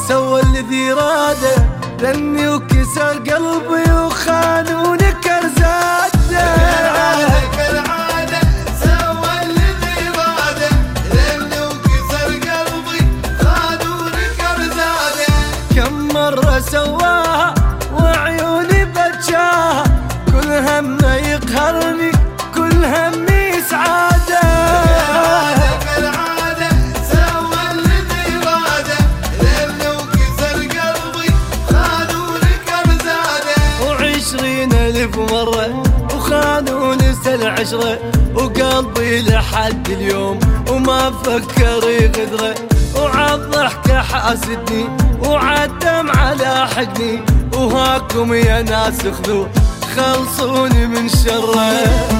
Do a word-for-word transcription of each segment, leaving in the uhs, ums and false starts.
سوى الذي راده، ذني وكسر قلبي وخانوني كرزاده. كالعادة سوى الذي راده، ذني وكسر قلبي خانوني كرزاده. كم مرة سواها وعيوني بجاها، كل همه يقهرني كل همي سعاده. كالعادة سوى الذي راده، ذني وكسر قلبي خانوني كرزاده. وعشرين ألف مرة وخانوني العشرة، وقلبي لحد اليوم وما فكر يغدره. وعالضحكة حاسدني وعالدمعة لاحقني، وهاكم يا ناس خذوا خلصوني من شره.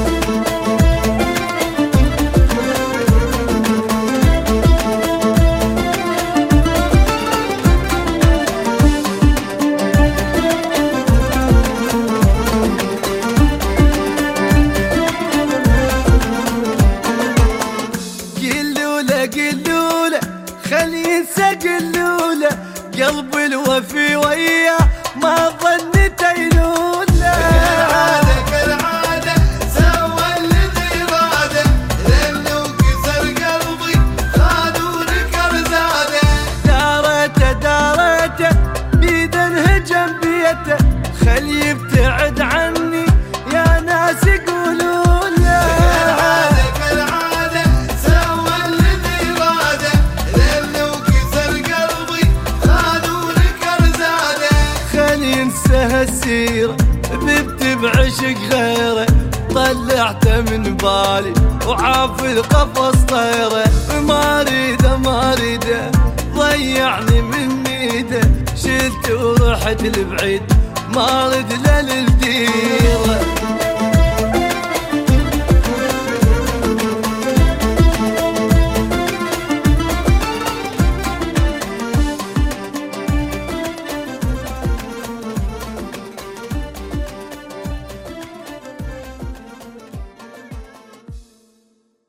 قلولة خلي ينسى قلولة، قلبي الوفي وياه ما ظنيت يلوله. كالعادة كالعادة سوى الذي راده، ذني وكسر قلبي خانوني كرزاده. دارته دارته بيد انهجم بيته، خلي يبتعد عني يا ناس يقولون له. ينسى السيرة ذبت بعشق غيره، طلعته من بالي وعاف القفص طيره. ما اريده ما اريده ضيعني من ايده، شلت ورحت لبعيد ما ارد له